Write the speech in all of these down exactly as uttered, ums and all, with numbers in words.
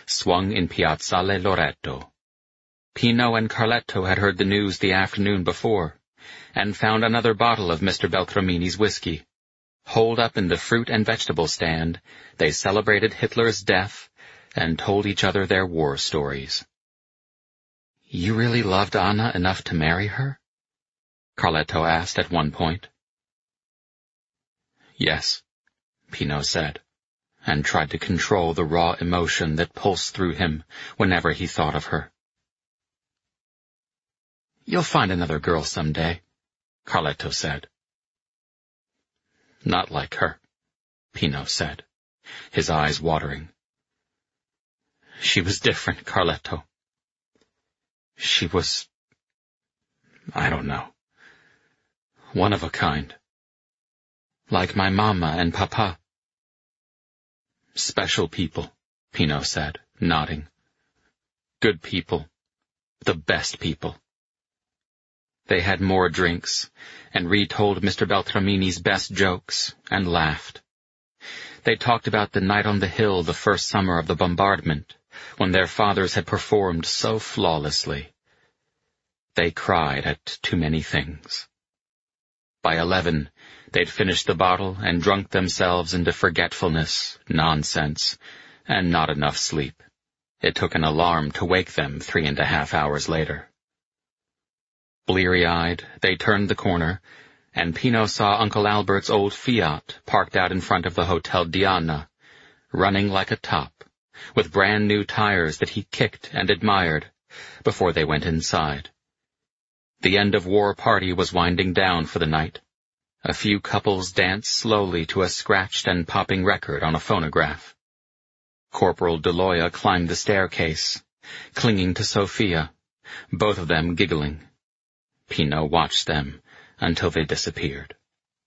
swung in Piazzale Loreto. Pino and Carletto had heard the news the afternoon before, and found another bottle of Mister Beltramini's whiskey. Holed up in the fruit and vegetable stand, they celebrated Hitler's death and told each other their war stories. "You really loved Anna enough to marry her?" Carletto asked at one point. "Yes," Pino said, and tried to control the raw emotion that pulsed through him whenever he thought of her. "You'll find another girl someday," Carletto said. "Not like her," Pino said, his eyes watering. "She was different, Carletto. She was, I don't know, one of a kind. Like my mama and papa." "Special people," Pino said, nodding. "Good people. The best people." They had more drinks, and retold Mister Beltramini's best jokes, and laughed. They talked about the night on the hill the first summer of the bombardment, when their fathers had performed so flawlessly. They cried at too many things. By eleven, they'd finished the bottle and drunk themselves into forgetfulness, nonsense, and not enough sleep. It took an alarm to wake them three and a half hours later. Bleary-eyed, they turned the corner, and Pino saw Uncle Albert's old Fiat parked out in front of the Hotel Diana, running like a top, with brand-new tires that he kicked and admired before they went inside. The end-of-war party was winding down for the night. A few couples danced slowly to a scratched and popping record on a phonograph. Corporal Deloya climbed the staircase, clinging to Sophia, both of them giggling. Pino watched them until they disappeared.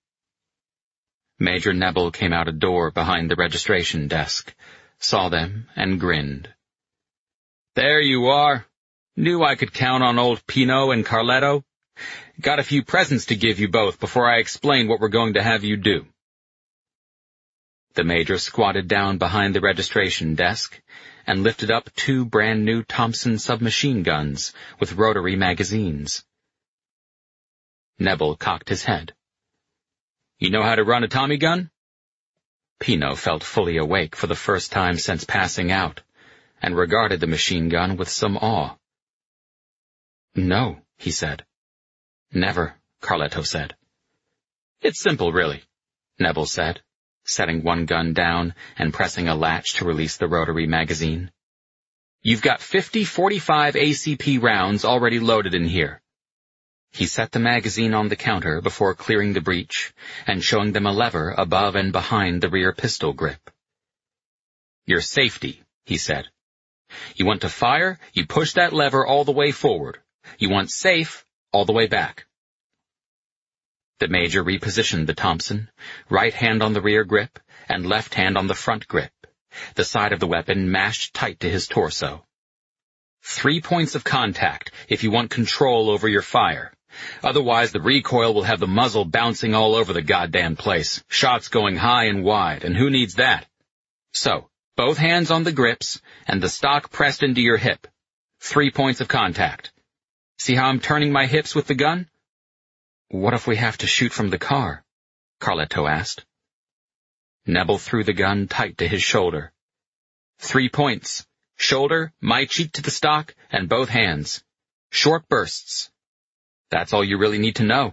Major Nebel came out a door behind the registration desk, saw them, and grinned. "There you are. Knew I could count on old Pino and Carletto. Got a few presents to give you both before I explain what we're going to have you do." The major squatted down behind the registration desk and lifted up two brand-new Thompson submachine guns with rotary magazines. Nebel cocked his head. "You know how to run a Tommy gun?" Pino felt fully awake for the first time since passing out, and regarded the machine gun with some awe. "No," he said. "Never," Carletto said. "It's simple, really," Nebel said, setting one gun down and pressing a latch to release the rotary magazine. "You've got fifty forty-five A C P rounds already loaded in here." He set the magazine on the counter before clearing the breech and showing them a lever above and behind the rear pistol grip. "Your safety," he said. "You want to fire, you push that lever all the way forward. You want safe, all the way back." The major repositioned the Thompson, right hand on the rear grip and left hand on the front grip, the side of the weapon mashed tight to his torso. "Three points of contact if you want control over your fire. Otherwise the recoil will have the muzzle bouncing all over the goddamn place, shots going high and wide, and who needs that? So, both hands on the grips, and the stock pressed into your hip. Three points of contact. See how I'm turning my hips with the gun?" "What if we have to shoot from the car?" Carletto asked. Nebel threw the gun tight to his shoulder. "Three points. Shoulder, my cheek to the stock, and both hands. Short bursts. That's all you really need to know."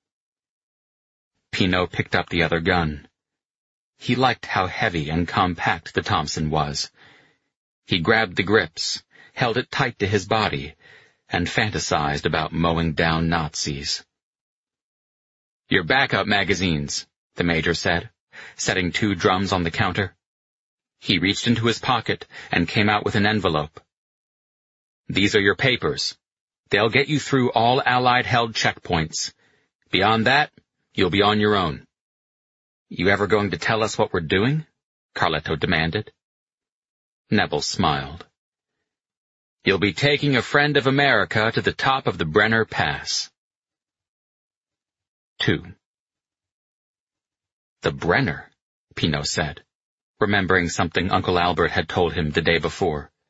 Pino picked up the other gun. He liked how heavy and compact the Thompson was. He grabbed the grips, held it tight to his body, and fantasized about mowing down Nazis. "Your backup magazines," the major said, setting two drums on the counter. He reached into his pocket and came out with an envelope. "These are your papers. They'll get you through all Allied-held checkpoints. Beyond that, you'll be on your own." "You ever going to tell us what we're doing?" Carletto demanded. Nebel smiled. "You'll be taking a friend of America to the top of the Brenner Pass." Two. "The Brenner," Pino said, remembering something Uncle Albert had told him the day before.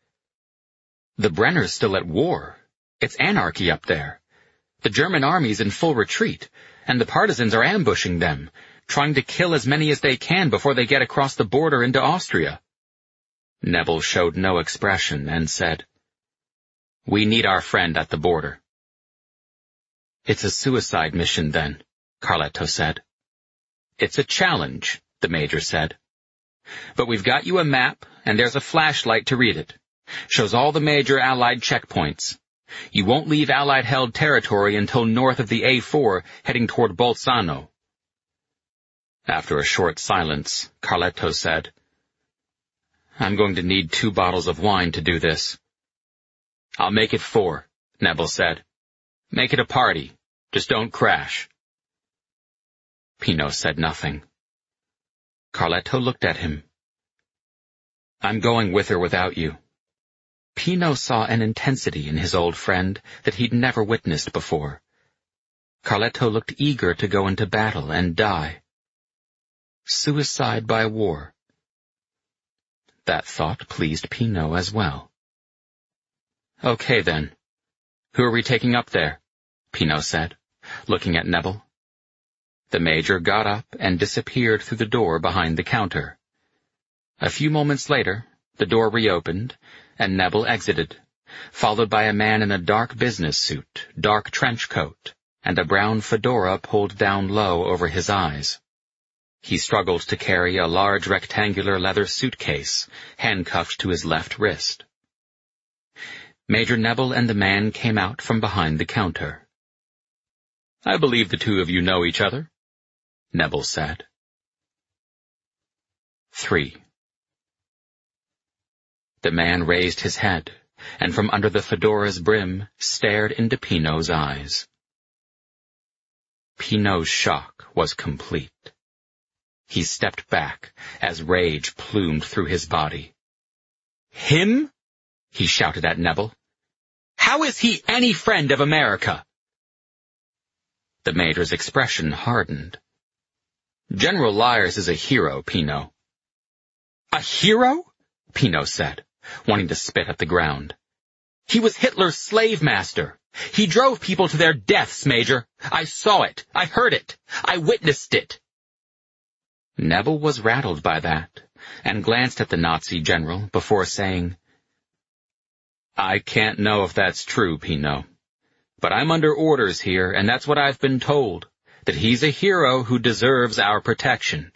The Brenner's still at war. It's anarchy up there. The German army's in full retreat, and the partisans are ambushing them, trying to kill as many as they can before they get across the border into Austria. Nebel showed no expression and said, "We need our friend at the border." "It's a suicide mission then," Carletto said. "It's a challenge," the major said. "But we've got you a map, and there's a flashlight to read it. Shows all the major Allied checkpoints. You won't leave Allied-held territory until north of the A four, heading toward Bolzano." After a short silence, Carletto said, "I'm going to need two bottles of wine to do this." "I'll make it four," Nebel said. "Make it a party. Just don't crash." Pino said nothing. Carletto looked at him. "I'm going with or without you." Pino saw an intensity in his old friend that he'd never witnessed before. Carletto looked eager to go into battle and die. Suicide by war. That thought pleased Pino as well. "Okay, then. Who are we taking up there?" Pino said, looking at Nebel. The major got up and disappeared through the door behind the counter. A few moments later, the door reopened, and Nebel exited, followed by a man in a dark business suit, dark trench coat, and a brown fedora pulled down low over his eyes. He struggled to carry a large rectangular leather suitcase, handcuffed to his left wrist. Major Nebel and the man came out from behind the counter. "I believe the two of you know each other," Nebel said. Three. The man raised his head, and from under the fedora's brim stared into Pino's eyes. Pino's shock was complete. He stepped back as rage plumed through his body. "Him?" he shouted at Nebel. "How is he any friend of America?" The major's expression hardened. "General Lyers is a hero, Pino." "A hero?" Pino said, wanting to spit at the ground. "He was Hitler's slave master. He drove people to their deaths, Major. I saw it. I heard it. I witnessed it." Nebel was rattled by that, and glanced at the Nazi general before saying, "I can't know if that's true, Pino. But I'm under orders here, and that's what I've been told, that he's a hero who deserves our protection."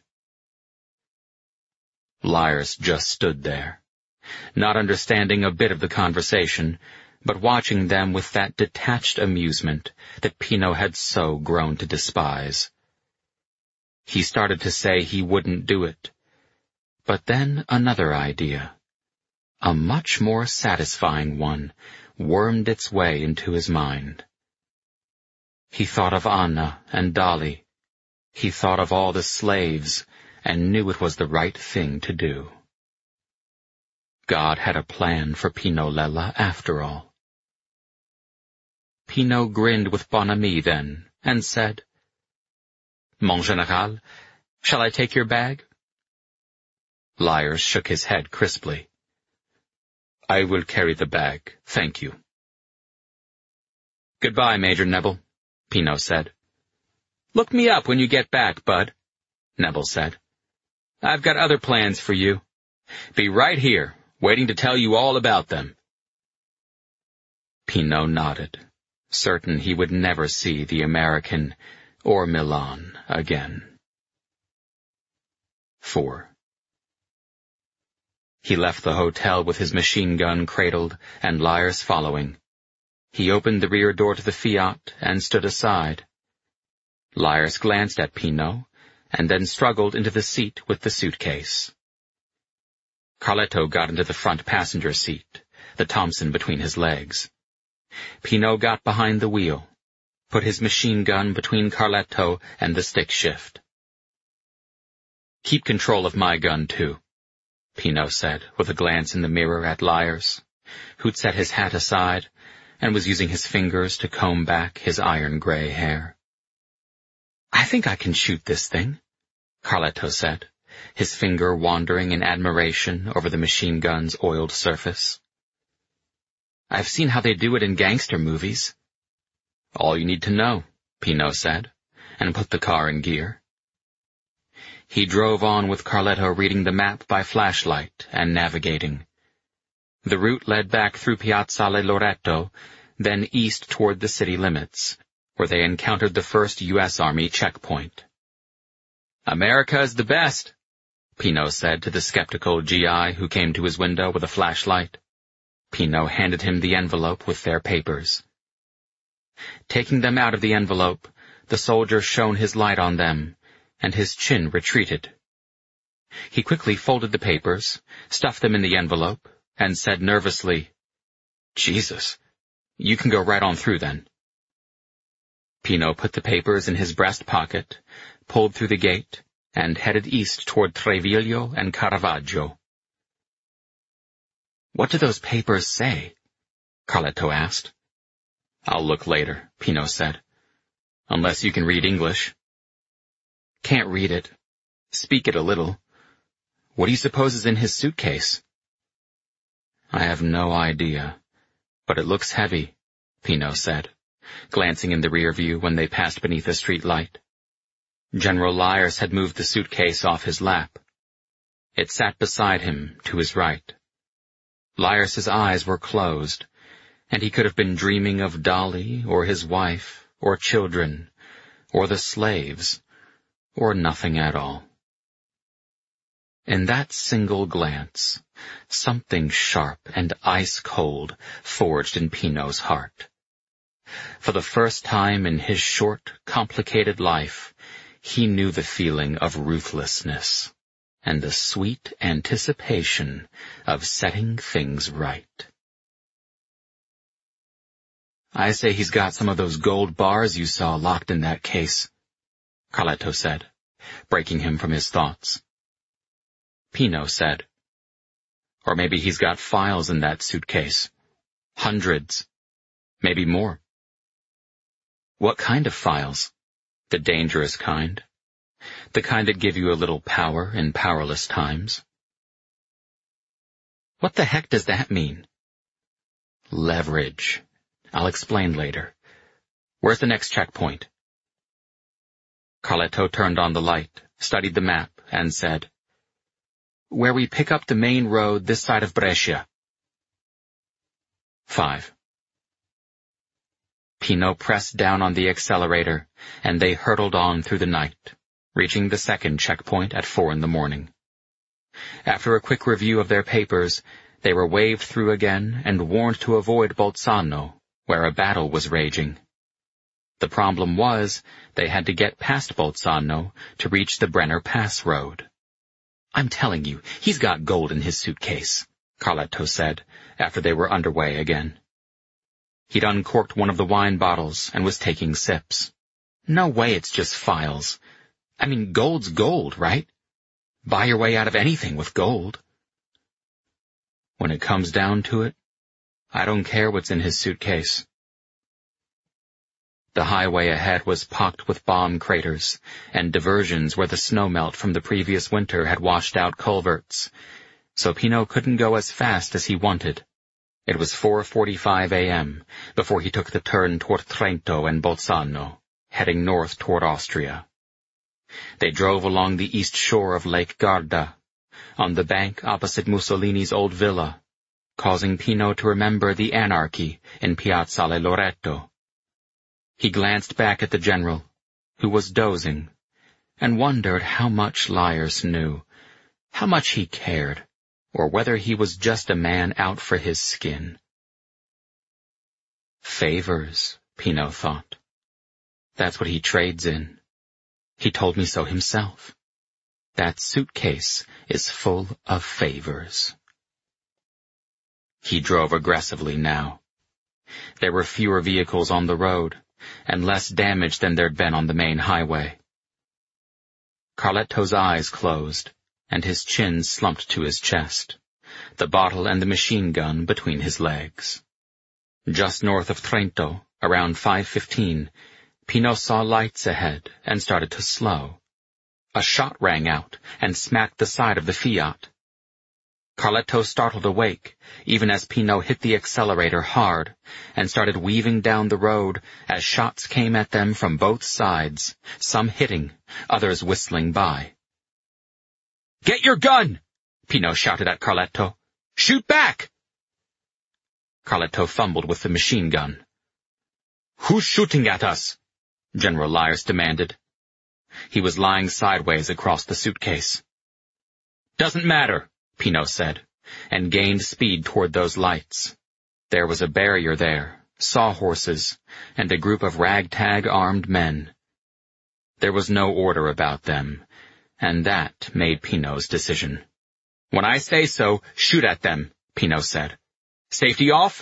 Lyers just stood there, not understanding a bit of the conversation, but watching them with that detached amusement that Pino had so grown to despise. He started to say he wouldn't do it, but then another idea, a much more satisfying one, wormed its way into his mind. He thought of Anna and Dolly. He thought of all the slaves, and knew it was the right thing to do. God had a plan for Pino Lella after all. Pino grinned with bonhomie then, and said, "Mon général, shall I take your bag?" Lyers shook his head crisply. "I will carry the bag, thank you." "Goodbye, Major Nebel," Pino said. "Look me up when you get back, bud," Nebel said. "I've got other plans for you. Be right here, waiting to tell you all about them." Pino nodded, certain he would never see the American or Milan again. Four. He left the hotel with his machine gun cradled and Lyers following. He opened the rear door to the Fiat and stood aside. Lyers glanced at Pino, and then struggled into the seat with the suitcase. Carletto got into the front passenger seat, the Thompson between his legs. Pino got behind the wheel, put his machine gun between Carletto and the stick shift. "Keep control of my gun, too," Pino said, with a glance in the mirror at Lyers, who'd set his hat aside and was using his fingers to comb back his iron-gray hair. "I think I can shoot this thing," Carletto said, his finger wandering in admiration over the machine gun's oiled surface. I've seen how they do it in gangster movies. All you need to know, Pino said, and put the car in gear. He drove on with Carletto reading the map by flashlight and navigating. The route led back through Piazzale Loreto, then east toward the city limits, where they encountered the first U S Army checkpoint. America is the best, Pino said to the skeptical G I who came to his window with a flashlight. Pino handed him the envelope with their papers. Taking them out of the envelope, the soldier shone his light on them, and his chin retreated. He quickly folded the papers, stuffed them in the envelope, and said nervously, "Jesus, you can go right on through then." Pino put the papers in his breast pocket, pulled through the gate, and headed east toward Treviglio and Caravaggio. "What do those papers say?" Carletto asked. "I'll look later," Pino said. "Unless you can read English." "Can't read it. Speak it a little. What do you suppose is in his suitcase?" "I have no idea, but it looks heavy," Pino said, glancing in the rear view when they passed beneath a street light. General Lyers had moved the suitcase off his lap. It sat beside him, to his right. Lyers's eyes were closed, and he could have been dreaming of Dolly, or his wife, or children, or the slaves, or nothing at all. In that single glance, something sharp and ice-cold forged in Pino's heart. For the first time in his short, complicated life, he knew the feeling of ruthlessness and the sweet anticipation of setting things right. "I say he's got some of those gold bars you saw locked in that case," Carletto said, breaking him from his thoughts. Pino said, "Or maybe he's got files in that suitcase. Hundreds. Maybe more." "What kind of files? The dangerous kind? The kind that give you a little power in powerless times?" "What the heck does that mean?" "Leverage. I'll explain later. Where's the next checkpoint?" Carletto turned on the light, studied the map, and said, "Where we pick up the main road this side of Brescia." Five. Pino pressed down on the accelerator, and they hurtled on through the night, reaching the second checkpoint at four in the morning. After a quick review of their papers, they were waved through again and warned to avoid Bolzano, where a battle was raging. The problem was, they had to get past Bolzano to reach the Brenner Pass road. "I'm telling you, he's got gold in his suitcase," Carletto said, after they were underway again. He'd uncorked one of the wine bottles and was taking sips. "No way it's just files. I mean, gold's gold, right? Buy your way out of anything with gold." "When it comes down to it, I don't care what's in his suitcase." The highway ahead was pocked with bomb craters and diversions where the snowmelt from the previous winter had washed out culverts, so Pino couldn't go as fast as he wanted. It was four forty-five a m before he took the turn toward Trento and Bolzano, heading north toward Austria. They drove along the east shore of Lake Garda, on the bank opposite Mussolini's old villa, causing Pino to remember the anarchy in Piazzale Loreto. He glanced back at the general, who was dozing, and wondered how much Lyers knew, how much he cared, or whether he was just a man out for his skin. Favors, Pino thought. That's what he trades in. He told me so himself. That suitcase is full of favors. He drove aggressively now. There were fewer vehicles on the road, and less damage than there'd been on the main highway. Carletto's eyes closed, and his chin slumped to his chest, the bottle and the machine gun between his legs. Just north of Trento, around five fifteen, Pino saw lights ahead and started to slow. A shot rang out and smacked the side of the Fiat. Carletto startled awake, even as Pino hit the accelerator hard, and started weaving down the road as shots came at them from both sides, some hitting, others whistling by. "Get your gun!" Pino shouted at Carletto. "Shoot back!" Carletto fumbled with the machine gun. "Who's shooting at us?" General Lyers demanded. He was lying sideways across the suitcase. "Doesn't matter," Pino said, and gained speed toward those lights. There was a barrier there, sawhorses, and a group of ragtag armed men. There was no order about them, and that made Pino's decision. "When I say so, shoot at them," Pino said. "Safety off?"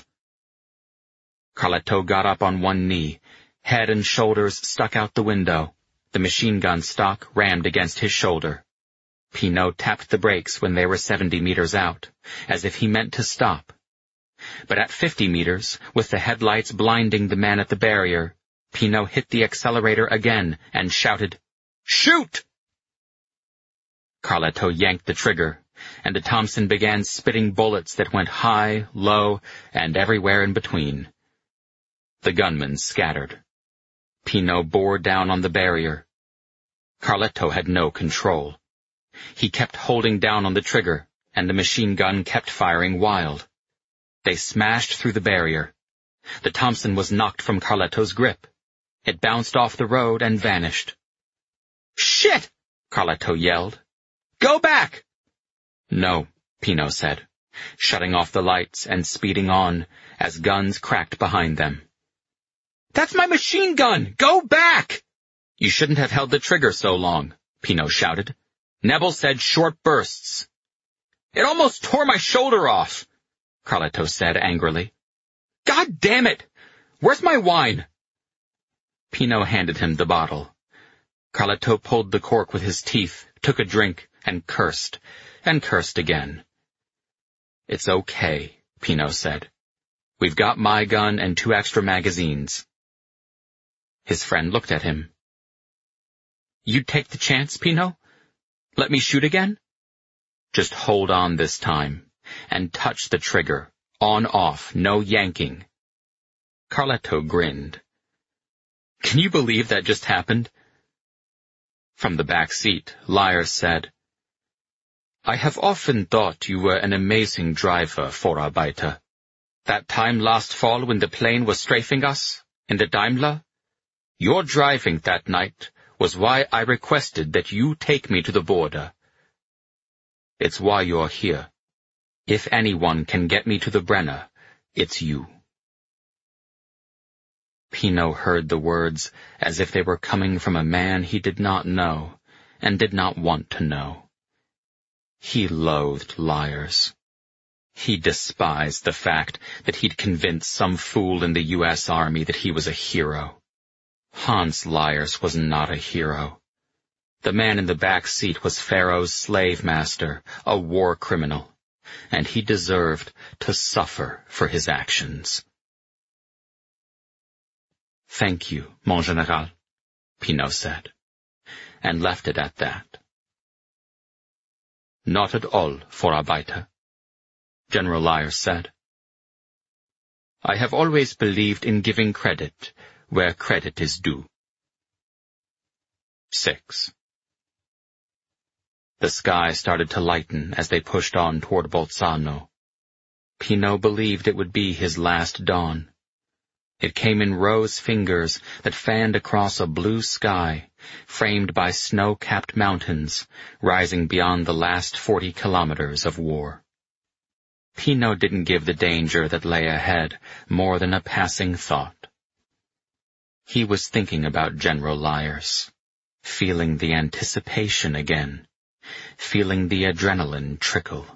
Carletto got up on one knee, head and shoulders stuck out the window, the machine gun stock rammed against his shoulder. Pino tapped the brakes when they were seventy meters out, as if he meant to stop. But at fifty meters, with the headlights blinding the man at the barrier, Pino hit the accelerator again and shouted, "Shoot!" Carletto yanked the trigger, and the Thompson began spitting bullets that went high, low, and everywhere in between. The gunmen scattered. Pino bore down on the barrier. Carletto had no control. He kept holding down on the trigger, and the machine gun kept firing wild. They smashed through the barrier. The Thompson was knocked from Carletto's grip. It bounced off the road and vanished. "Shit!" Carletto yelled. "Go back!" "No," Pino said, shutting off the lights and speeding on as guns cracked behind them. "That's my machine gun! Go back!" "You shouldn't have held the trigger so long," Pino shouted. "Nebel said short bursts." "It almost tore my shoulder off," Carletto said angrily. "God damn it! Where's my wine?" Pino handed him the bottle. Carletto pulled the cork with his teeth, took a drink, and cursed, and cursed again. "It's okay," Pino said. "We've got my gun and two extra magazines." His friend looked at him. "You'd take the chance, Pino? Let me shoot again?" "Just hold on this time, and touch the trigger. On-off, no yanking." Carletto grinned. "Can you believe that just happened?" From the back seat, Lyers said, "I have often thought you were an amazing driver, Vorarbeiter. That time last fall when the plane was strafing us, in the Daimler, your driving that night was why I requested that you take me to the border. It's why you're here. If anyone can get me to the Brenner, it's you." Pino heard the words as if they were coming from a man he did not know and did not want to know. He loathed Lyers. He despised the fact that he'd convinced some fool in the U S Army that he was a hero. Hans Lyers was not a hero. The man in the back seat was Pharaoh's slave master, a war criminal, and he deserved to suffer for his actions. "Thank you, mon général," Pino said, and left it at that. "Not at all, Vorarbeiter," General Lyers said. "I have always believed in giving credit where credit is due." Six. The sky started to lighten as they pushed on toward Bolzano. Pino believed it would be his last dawn. It came in rose fingers that fanned across a blue sky, framed by snow-capped mountains, rising beyond the last forty kilometers of war. Pino didn't give the danger that lay ahead more than a passing thought. He was thinking about General Lyers, feeling the anticipation again, feeling the adrenaline trickle.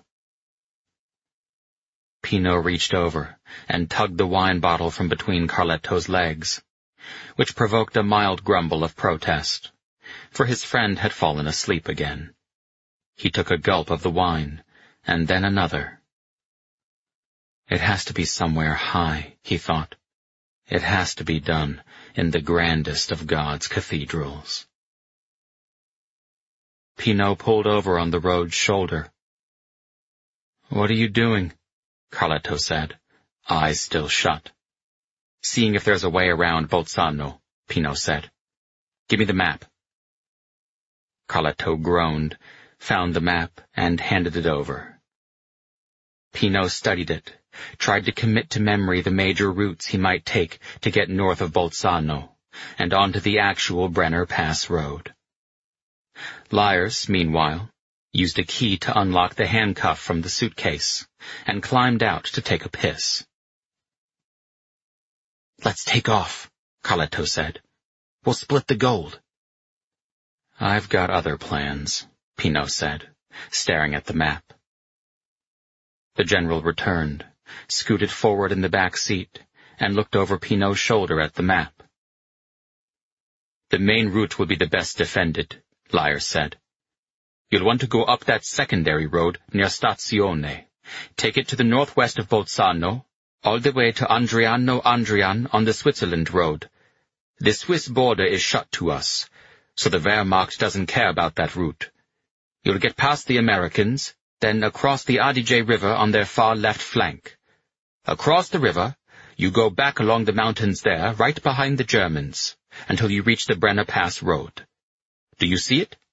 Pino reached over and tugged the wine bottle from between Carletto's legs, which provoked a mild grumble of protest, for his friend had fallen asleep again. He took a gulp of the wine, and then another. It has to be somewhere high, he thought. It has to be done in the grandest of God's cathedrals. Pino pulled over on the road's shoulder. "What are you doing?" Carletto said, eyes still shut. "Seeing if there's a way around Bolzano," Pino said. "Give me the map." Carletto groaned, found the map, and handed it over. Pino studied it, tried to commit to memory the major routes he might take to get north of Bolzano, and onto the actual Brenner Pass road. Lyers, meanwhile, used a key to unlock the handcuff from the suitcase, and climbed out to take a piss. "Let's take off," Carletto said. "We'll split the gold." "I've got other plans," Pino said, staring at the map. The general returned, scooted forward in the back seat, and looked over Pino's shoulder at the map. "The main route will be the best defended," Lyers said. "You'll want to go up that secondary road near Stazione, take it to the northwest of Bolzano, all the way to Andriano Andrian on the Switzerland road. The Swiss border is shut to us, so the Wehrmacht doesn't care about that route. You'll get past the Americans, then across the Adige River on their far left flank. Across the river, you go back along the mountains there, right behind the Germans, until you reach the Brenner Pass road. Do you see it?"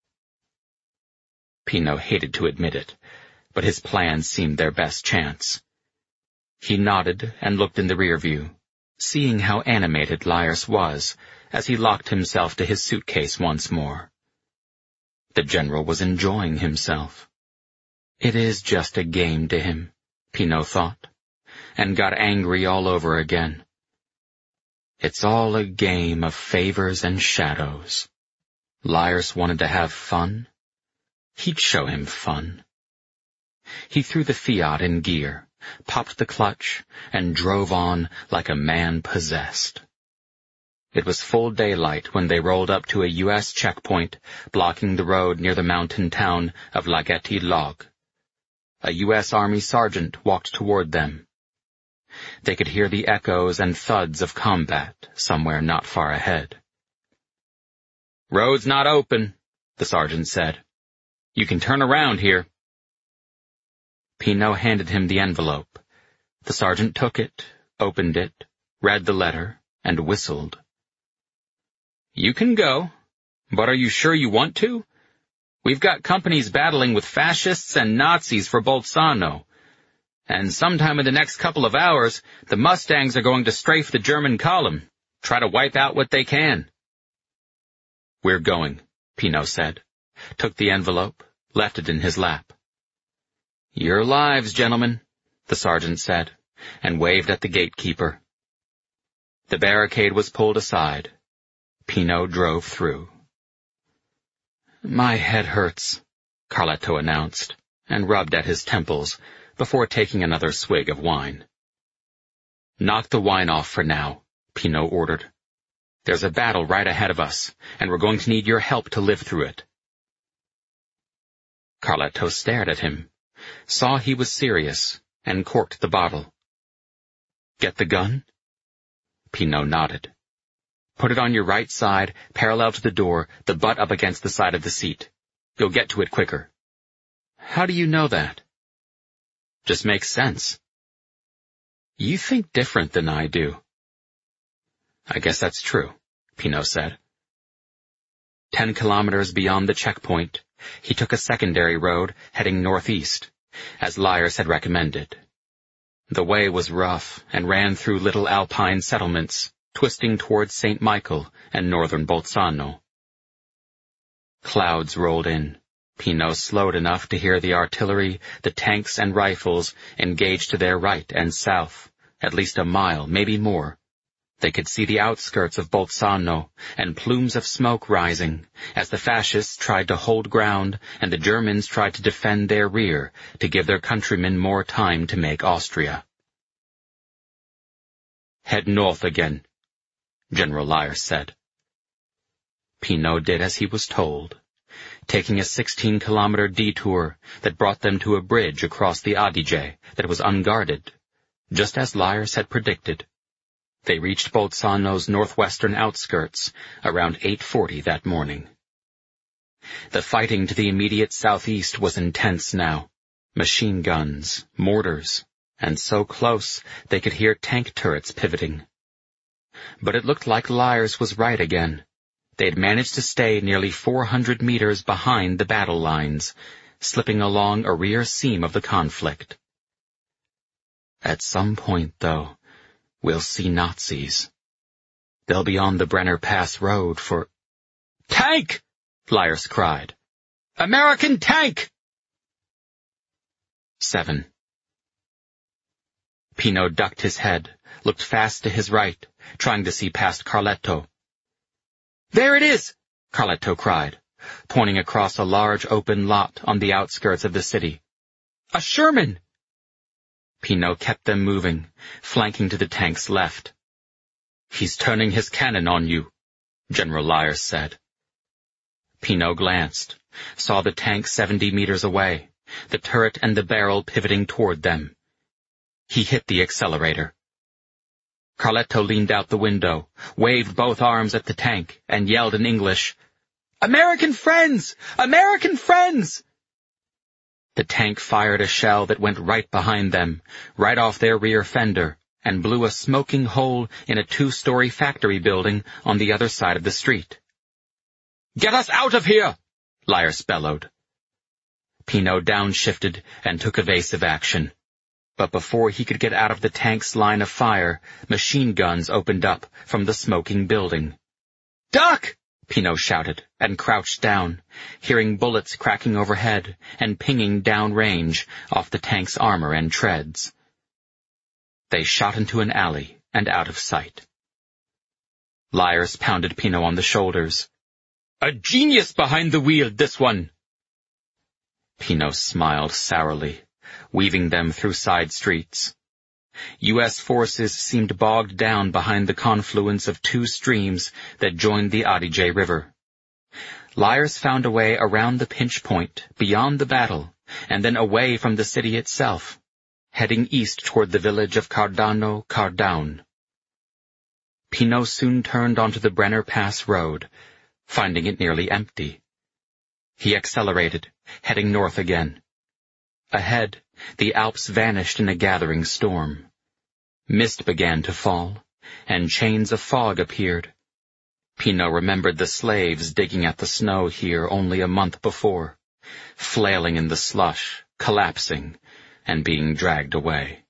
Pino hated to admit it, but his plan seemed their best chance. He nodded and looked in the rear view, seeing how animated Lyers was as he locked himself to his suitcase once more. The general was enjoying himself. It is just a game to him, Pino thought, and got angry all over again. It's all a game of favors and shadows. Lyers wanted to have fun. He'd show him fun. He threw the Fiat in gear, popped the clutch, and drove on like a man possessed. It was full daylight when they rolled up to a U S checkpoint blocking the road near the mountain town of Laghetti Log. A U S Army sergeant walked toward them. They could hear the echoes and thuds of combat somewhere not far ahead. "Road's not open," the sergeant said. "You can turn around here." Pino handed him the envelope. The sergeant took it, opened it, read the letter, and whistled. "You can go, but are you sure you want to? We've got companies battling with fascists and Nazis for Bolzano, and sometime in the next couple of hours, the Mustangs are going to strafe the German column, try to wipe out what they can." "We're going," Pino said, took the envelope, left it in his lap. "Your lives, gentlemen," the sergeant said, and waved at the gatekeeper. The barricade was pulled aside. Pino drove through. "My head hurts," Carletto announced, and rubbed at his temples before taking another swig of wine. "Knock the wine off for now," Pino ordered. "There's a battle right ahead of us, and we're going to need your help to live through it." Carletto stared at him, saw he was serious, and corked the bottle. "Get the gun?" Pino nodded. "Put it on your right side, parallel to the door, the butt up against the side of the seat. You'll get to it quicker." "How do you know that?" "Just makes sense." "You think different than I do." "I guess that's true," Pino said. Ten kilometers beyond the checkpoint, he took a secondary road heading northeast, as Lyers had recommended. The way was rough and ran through little alpine settlements, twisting towards Saint Michael and northern Bolzano. Clouds rolled in. Pino slowed enough to hear the artillery, the tanks and rifles engaged to their right and south, at least a mile, maybe more. They could see the outskirts of Bolzano and plumes of smoke rising as the fascists tried to hold ground and the Germans tried to defend their rear to give their countrymen more time to make Austria. "Head north again," General Lyers said. Pino did as he was told, taking a sixteen-kilometer detour that brought them to a bridge across the Adige that was unguarded, just as Lyers had predicted. They reached Bolzano's northwestern outskirts around eight forty that morning. The fighting to the immediate southeast was intense now. Machine guns, mortars, and so close they could hear tank turrets pivoting. But it looked like Lyers was right again. They had managed to stay nearly four hundred meters behind the battle lines, slipping along a rear seam of the conflict. At some point, though, we'll see Nazis. They'll be on the Brenner Pass Road for— "Tank!" Lyers cried. "American tank!" Seven. Pino ducked his head, looked fast to his right, trying to see past Carletto. "There it is!" Carletto cried, pointing across a large open lot on the outskirts of the city. "A Sherman!" Pino kept them moving, flanking to the tank's left. "He's turning his cannon on you," General Lyers said. Pino glanced, saw the tank seventy meters away, the turret and the barrel pivoting toward them. He hit the accelerator. Carletto leaned out the window, waved both arms at the tank, and yelled in English, "American friends! American friends!" The tank fired a shell that went right behind them, right off their rear fender, and blew a smoking hole in a two-story factory building on the other side of the street. "Get us out of here!" Lyers bellowed. Pino downshifted and took evasive action. But before he could get out of the tank's line of fire, machine guns opened up from the smoking building. "Duck!" Pino shouted, and crouched down, hearing bullets cracking overhead and pinging downrange off the tank's armor and treads. They shot into an alley and out of sight. Lyers pounded Pino on the shoulders. "A genius behind the wheel, this one!" Pino smiled sourly, weaving them through side streets. U S forces seemed bogged down behind the confluence of two streams that joined the Adige River. Lyers found a way around the pinch point, beyond the battle, and then away from the city itself, heading east toward the village of Cardano Cardown. Pino soon turned onto the Brenner Pass Road, finding it nearly empty. He accelerated, heading north again. Ahead, the Alps vanished in a gathering storm. Mist began to fall, and chains of fog appeared. Pino remembered the slaves digging at the snow here only a month before, flailing in the slush, collapsing, and being dragged away.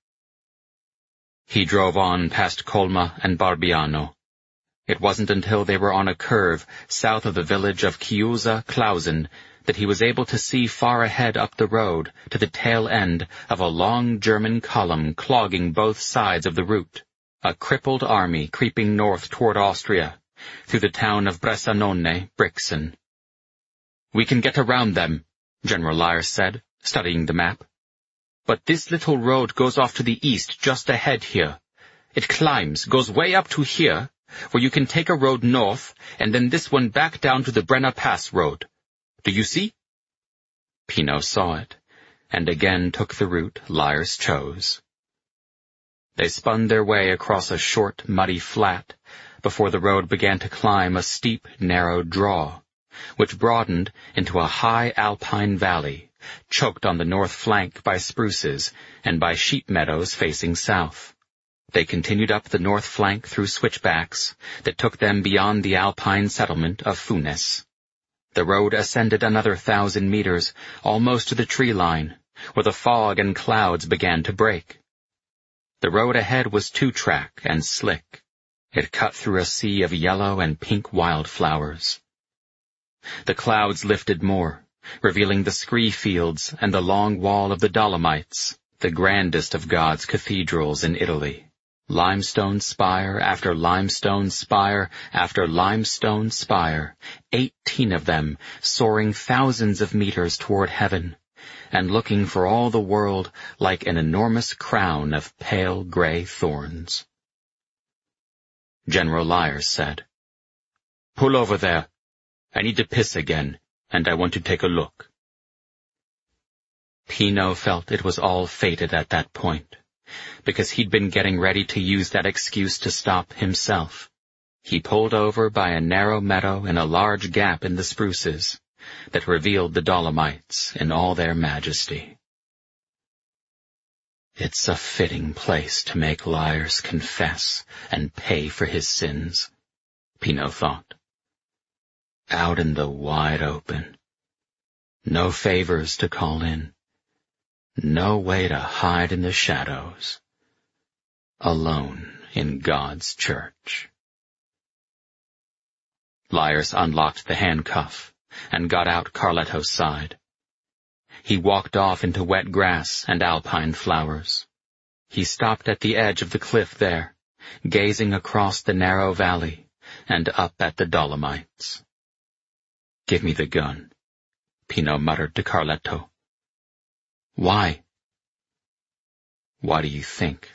He drove on past Colma and Barbiano. It wasn't until they were on a curve south of the village of Chiusa Clausen that he was able to see far ahead up the road to the tail end of a long German column clogging both sides of the route, a crippled army creeping north toward Austria, through the town of Bressanone, Brixen. "We can get around them," General Lyers said, studying the map. "But this little road goes off to the east just ahead here. It climbs, goes way up to here, where you can take a road north, and then this one back down to the Brenner Pass Road. Do you see?" Pino saw it, and again took the route Lyers chose. They spun their way across a short, muddy flat before the road began to climb a steep, narrow draw, which broadened into a high alpine valley, choked on the north flank by spruces and by sheep meadows facing south. They continued up the north flank through switchbacks that took them beyond the alpine settlement of Funes. The road ascended another thousand meters, almost to the tree line, where the fog and clouds began to break. The road ahead was two-track and slick. It cut through a sea of yellow and pink wildflowers. The clouds lifted more, revealing the scree fields and the long wall of the Dolomites, the grandest of God's cathedrals in Italy. Limestone spire after limestone spire after limestone spire, eighteen of them soaring thousands of meters toward heaven, and looking for all the world like an enormous crown of pale gray thorns. General Lyers said, "Pull over there. I need to piss again, and I want to take a look." Pino felt it was all fated at that point, because he'd been getting ready to use that excuse to stop himself. He pulled over by a narrow meadow in a large gap in the spruces that revealed the Dolomites in all their majesty. It's a fitting place to make liars confess and pay for his sins, Pino thought. Out in the wide open. No favors to call in. No way to hide in the shadows. Alone in God's church. Liars unlocked the handcuff and got out Carletto's side. He walked off into wet grass and alpine flowers. He stopped at the edge of the cliff there, gazing across the narrow valley and up at the Dolomites. Give me the gun, Pino muttered to Carletto. Why? What do you think?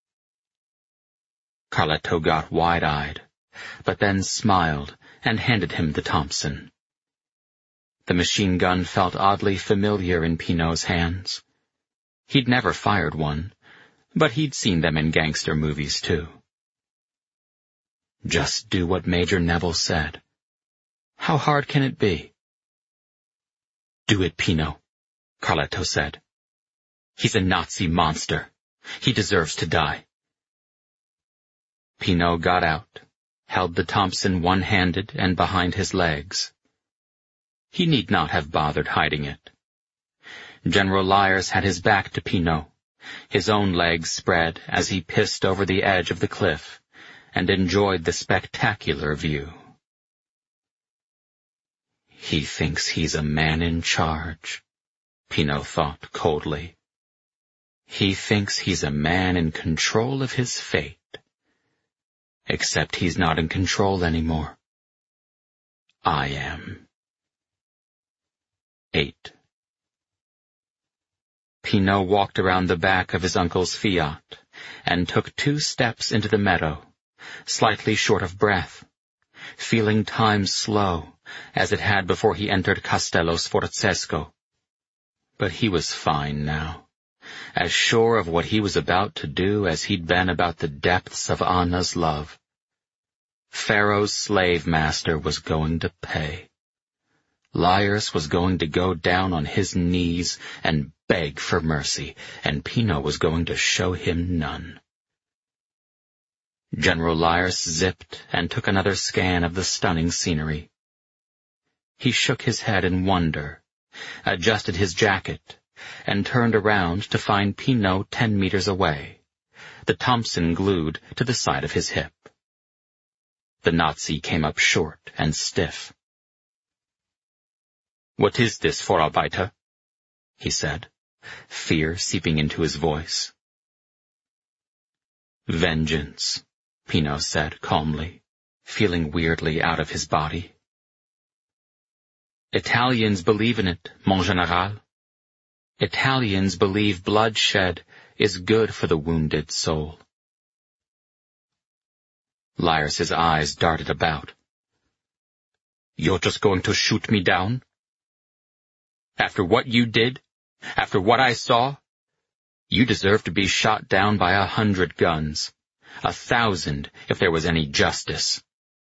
Carletto got wide-eyed, but then smiled and handed him the Thompson. The machine gun felt oddly familiar in Pino's hands. He'd never fired one, but he'd seen them in gangster movies too. Just do what Major Neville said. How hard can it be? Do it, Pino, Carletto said. He's a Nazi monster. He deserves to die. Pino got out, held the Thompson one-handed and behind his legs. He need not have bothered hiding it. General Liars had his back to Pino, his own legs spread as he pissed over the edge of the cliff and enjoyed the spectacular view. He thinks he's a man in charge, Pino thought coldly. He thinks he's a man in control of his fate. Except he's not in control anymore. I am. Eight. Pino walked around the back of his uncle's Fiat and took two steps into the meadow, slightly short of breath, feeling time slow as it had before he entered Castello Sforzesco. But he was fine now, as sure of what he was about to do as he'd been about the depths of Anna's love. Pharaoh's slave master was going to pay. Liars was going to go down on his knees and beg for mercy, and Pino was going to show him none. General Liars zipped and took another scan of the stunning scenery. He shook his head in wonder, adjusted his jacket, and turned around to find Pino ten meters away, the Thompson glued to the side of his hip. The Nazi came up short and stiff. "What is this, Vorarbeiter?" he said, fear seeping into his voice. "Vengeance," Pino said calmly, feeling weirdly out of his body. "Italians believe in it, mon général. Italians believe bloodshed is good for the wounded soul." Liars' eyes darted about. "You're just going to shoot me down? After what you did? After what I saw? You deserve to be shot down by a hundred guns. A thousand, if there was any justice."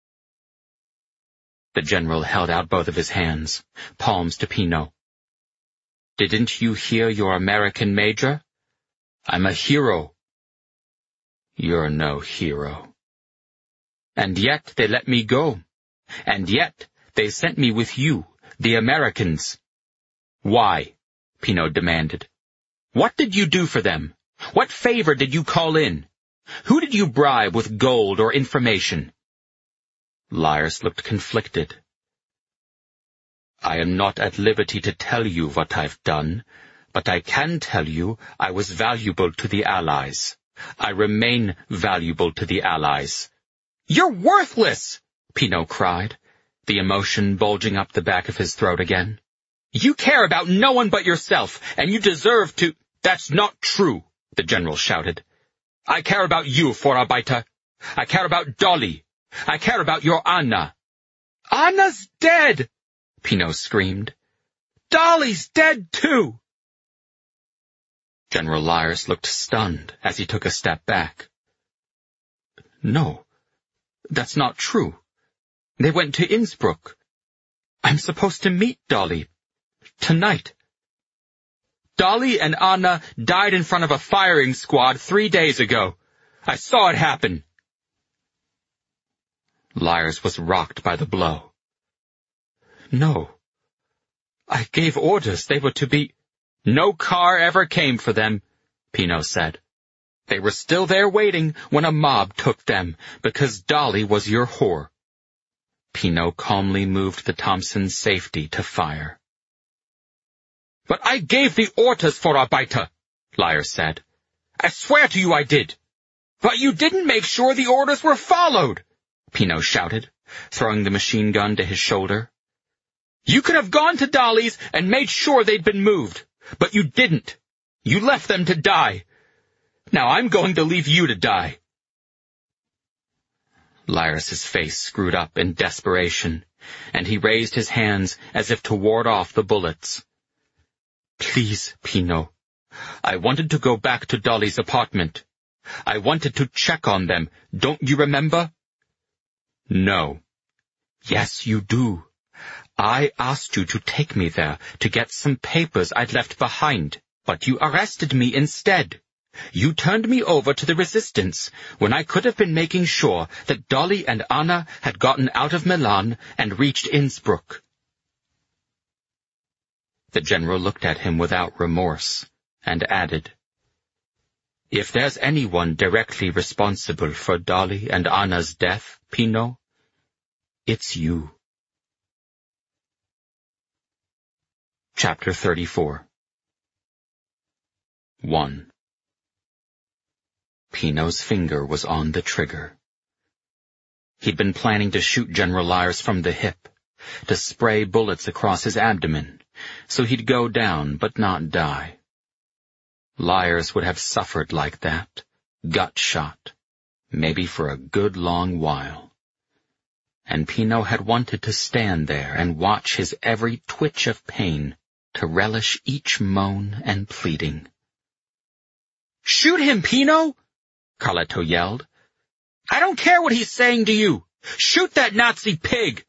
The general held out both of his hands, palms to Pino. "Didn't you hear your American major? I'm a hero." "You're no hero." "And yet they let me go. And yet they sent me with you, the Americans." "Why?" Pino demanded. "What did you do for them? What favor did you call in? Who did you bribe with gold or information?" Liars looked conflicted. "I am not at liberty to tell you what I've done, but I can tell you I was valuable to the Allies. I remain valuable to the Allies." "You're worthless!" Pino cried, the emotion bulging up the back of his throat again. "You care about no one but yourself, and you deserve to—" "That's not true," the general shouted. "I care about you, Vorarbeiter. I care about Dolly. I care about your Anna." "Anna's dead!" Pino screamed. "Dolly's dead too!" General Liars looked stunned as he took a step back. "No, that's not true. They went to Innsbruck. I'm supposed to meet Dolly. Tonight." Dolly and Anna died in front of a firing squad three days ago. I saw it happen. Lyers was rocked by the blow. No. I gave orders they were to be... No car ever came for them, Pino said. They were still there waiting when a mob took them, because Dolly was your whore. Pino calmly moved the Thompson's safety to fire. But I gave the orders for Arbeiter, Lyers said. I swear to you I did. But you didn't make sure the orders were followed, Pino shouted, throwing the machine gun to his shoulder. You could have gone to Dolly's and made sure they'd been moved, but you didn't. You left them to die. Now I'm going to leave you to die. Lyers' face screwed up in desperation, and he raised his hands as if to ward off the bullets. Please, Pino. I wanted to go back to Dolly's apartment. I wanted to check on them. Don't you remember? No. Yes, you do. I asked you to take me there to get some papers I'd left behind, but you arrested me instead. You turned me over to the resistance when I could have been making sure that Dolly and Anna had gotten out of Milan and reached Innsbruck. The general looked at him without remorse and added, If there's anyone directly responsible for Dolly and Anna's death, Pino, it's you. Chapter thirty-four. one. Pino's finger was on the trigger. He'd been planning to shoot General Lyers from the hip, to spray bullets across his abdomen, so he'd go down but not die. Lyers would have suffered like that, gut shot, maybe for a good long while. And Pino had wanted to stand there and watch his every twitch of pain, to relish each moan and pleading. Shoot him, Pino! Carletto yelled. I don't care what he's saying to you. Shoot that Nazi pig!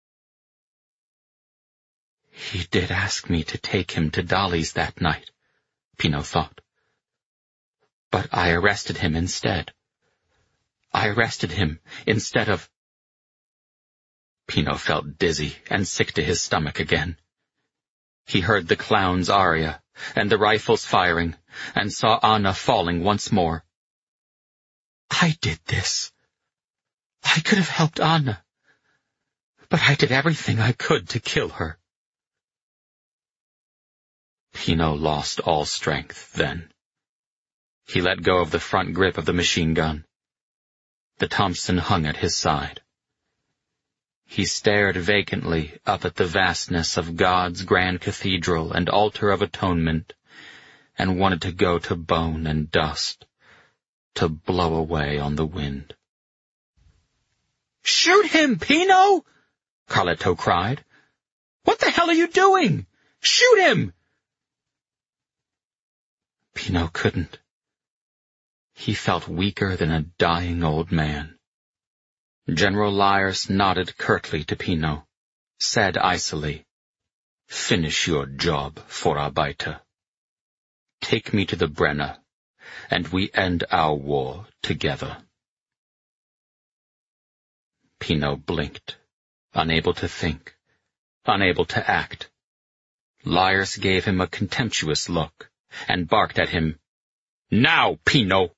He did ask me to take him to Dolly's that night, Pino thought. But I arrested him instead. I arrested him instead of... Pino felt dizzy and sick to his stomach again. He heard the clown's aria and the rifles firing and saw Anna falling once more. I did this. I could have helped Anna, but I did everything I could to kill her. Pino lost all strength then. He let go of the front grip of the machine gun. The Thompson hung at his side. He stared vacantly up at the vastness of God's grand cathedral and altar of atonement, and wanted to go to bone and dust, to blow away on the wind. Shoot him, Pino! Carletto cried. What the hell are you doing? Shoot him! Pino couldn't. He felt weaker than a dying old man. General Lyers nodded curtly to Pino, said icily, Finish your job for Arbeiter. Take me to the Brenner, and we end our war together. Pino blinked, unable to think, unable to act. Lyers gave him a contemptuous look, and barked at him, Now, Pino!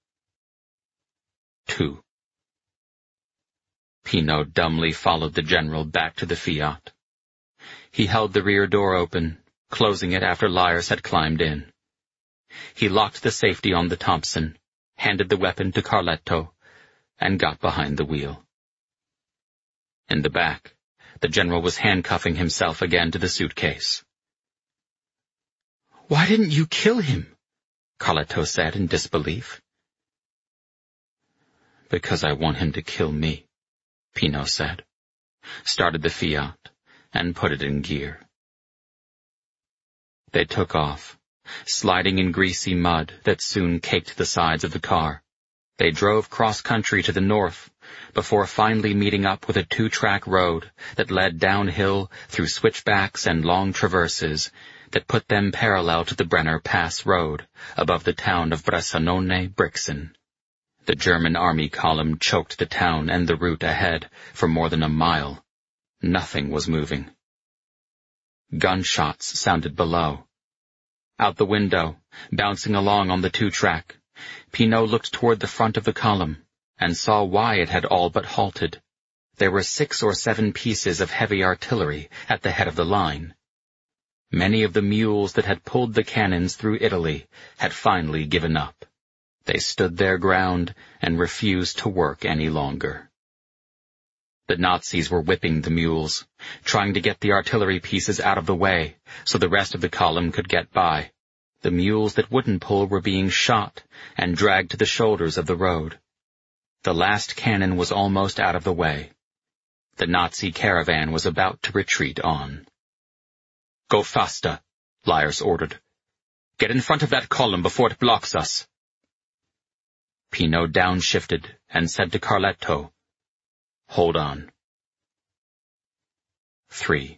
Two. Pino dumbly followed the general back to the Fiat. He held the rear door open, closing it after Lyers had climbed in. He locked the safety on the Thompson, handed the weapon to Carletto, and got behind the wheel. In the back, the general was handcuffing himself again to the suitcase. Why didn't you kill him? Carletto said in disbelief. Because I want him to kill me, Pino said, started the Fiat, and put it in gear. They took off, sliding in greasy mud that soon caked the sides of the car. They drove cross-country to the north, before finally meeting up with a two-track road that led downhill through switchbacks and long traverses that put them parallel to the Brenner Pass Road above the town of Bressanone-Brixen. The German army column choked the town and the route ahead for more than a mile. Nothing was moving. Gunshots sounded below. Out the window, bouncing along on the two-track, Pienaud looked toward the front of the column and saw why it had all but halted. There were six or seven pieces of heavy artillery at the head of the line. Many of the mules that had pulled the cannons through Italy had finally given up. They stood their ground and refused to work any longer. The Nazis were whipping the mules, trying to get the artillery pieces out of the way so the rest of the column could get by. The mules that wouldn't pull were being shot and dragged to the shoulders of the road. The last cannon was almost out of the way. The Nazi caravan was about to retreat on. "Go faster," Lyers ordered. "Get in front of that column before it blocks us." Pienaud downshifted and said to Carletto, "Hold on." Three.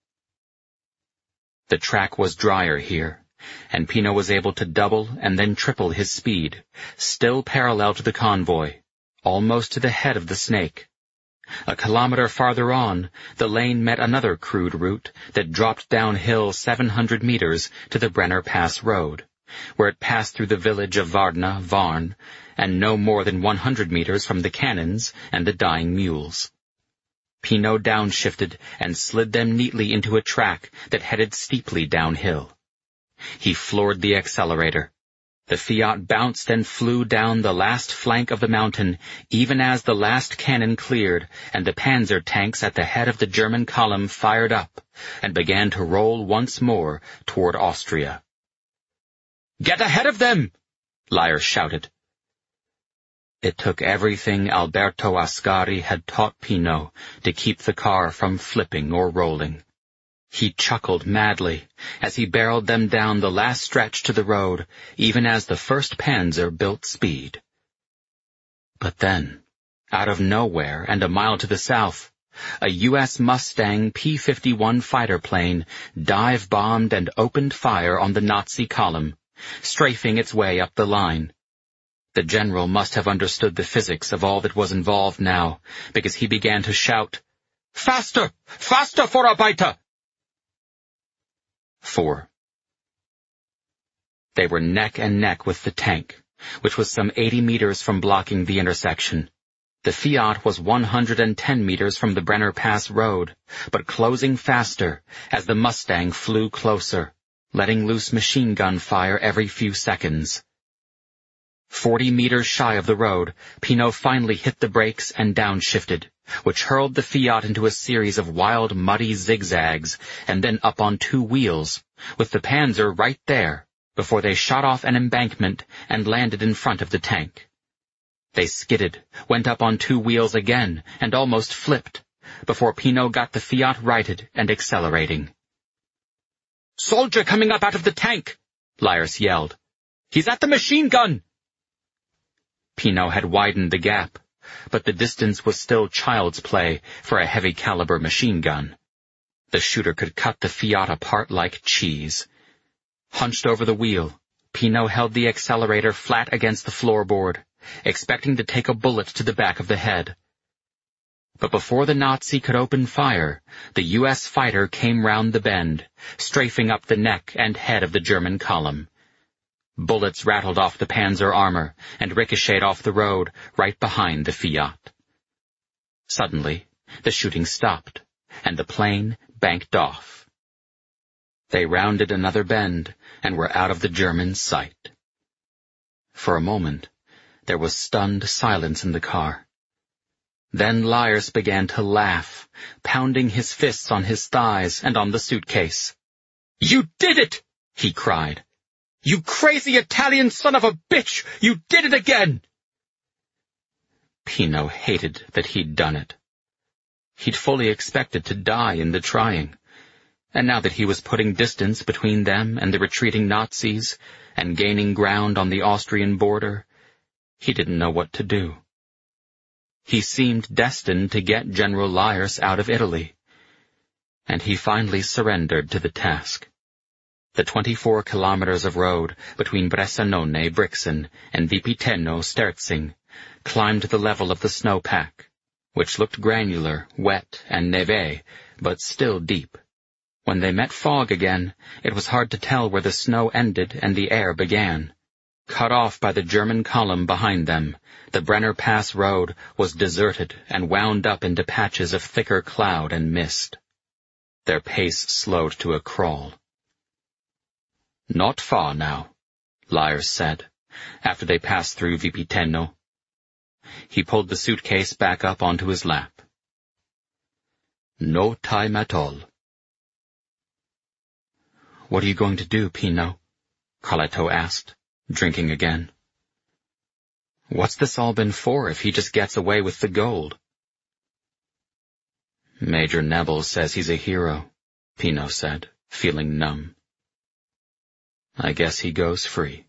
The track was drier here, and Pienaud was able to double and then triple his speed, still parallel to the convoy, almost to the head of the snake. A kilometer farther on, the lane met another crude route that dropped downhill seven hundred meters to the Brenner Pass Road, where it passed through the village of Vardna, Varn, and no more than one hundred meters from the cannons and the dying mules. Pienaud downshifted and slid them neatly into a track that headed steeply downhill. He floored the accelerator. The Fiat bounced and flew down the last flank of the mountain, even as the last cannon cleared and the panzer tanks at the head of the German column fired up and began to roll once more toward Austria. "Get ahead of them!" Lyers shouted. It took everything Alberto Ascari had taught Pienaud to keep the car from flipping or rolling. He chuckled madly as he barreled them down the last stretch to the road, even as the first Panzer built speed. But then, out of nowhere and a mile to the south, a U S Mustang P fifty-one fighter plane dive-bombed and opened fire on the Nazi column, strafing its way up the line. The general must have understood the physics of all that was involved now, because he began to shout, "Faster! Faster, Vorarbeiter!" Four. They were neck and neck with the tank, which was some eighty meters from blocking the intersection. The Fiat was one hundred ten meters from the Brenner Pass Road, but closing faster as the Mustang flew closer, letting loose machine gun fire every few seconds. Forty meters shy of the road, Pienaud finally hit the brakes and downshifted, which hurled the Fiat into a series of wild, muddy zigzags and then up on two wheels, with the Panzer right there, before they shot off an embankment and landed in front of the tank. They skidded, went up on two wheels again, and almost flipped, before Pienaud got the Fiat righted and accelerating. "Soldier coming up out of the tank!" Lyers yelled. "He's at the machine gun!" Pienaud had widened the gap, but the distance was still child's play for a heavy-caliber machine gun. The shooter could cut the Fiat apart like cheese. Hunched over the wheel, Pienaud held the accelerator flat against the floorboard, expecting to take a bullet to the back of the head. But before the Nazi could open fire, the U S fighter came round the bend, strafing up the neck and head of the German column. Bullets rattled off the Panzer armor and ricocheted off the road right behind the Fiat. Suddenly, the shooting stopped, and the plane banked off. They rounded another bend and were out of the Germans' sight. For a moment, there was stunned silence in the car. Then Lyers began to laugh, pounding his fists on his thighs and on the suitcase. "You did it!" he cried. "You crazy Italian son of a bitch! You did it again!" Pienaud hated that he'd done it. He'd fully expected to die in the trying, and now that he was putting distance between them and the retreating Nazis and gaining ground on the Austrian border, he didn't know what to do. He seemed destined to get General Lyers out of Italy, and he finally surrendered to the task. The twenty-four kilometers of road between Bressanone, Brixen, and Vipiteno, Sterzing, climbed to the level of the snowpack, which looked granular, wet, and neve, but still deep. When they met fog again, it was hard to tell where the snow ended and the air began. Cut off by the German column behind them, the Brenner Pass road was deserted and wound up into patches of thicker cloud and mist. Their pace slowed to a crawl. "Not far now," Lyers said, after they passed through Vipiteno. He pulled the suitcase back up onto his lap. "No time at all." "What are you going to do, Pino?" Carletto asked, drinking again. "What's this all been for if he just gets away with the gold?" "Major Nebel says he's a hero," Pino said, feeling numb. "I guess he goes free."